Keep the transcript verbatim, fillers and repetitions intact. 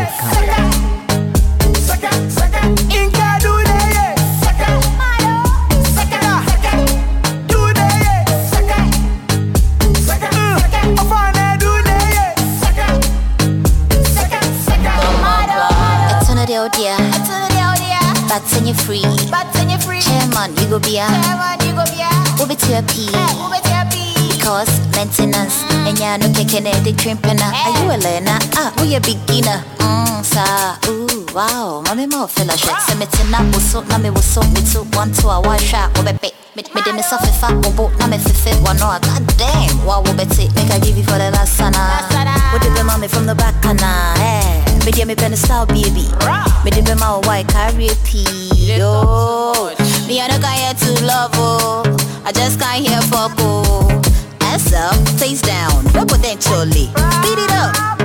But when you're free, but when you're free, chairman, you go be a, chairman, you go be a, who be to a P, who be to a P, because maintenance, and ya no kicking it, the crimping. Are you a learner? Ah, we a beginner. Mmm, sa, ooh, wow, mommy more fellowship. Send me to Napo, so na me was so me too. One to a one shot, or be me me de me suffer fat, or boat, na me fit one no. God damn, wow, we bet it, make I give you for the last sana. What did the mommy from the back, na? Eh. Me dear me pen style baby. Me dear my white carry P. Yo, me I don't got here to love oh. I just can't hear fuck oh. S up, face down, no potentially. Beat it up.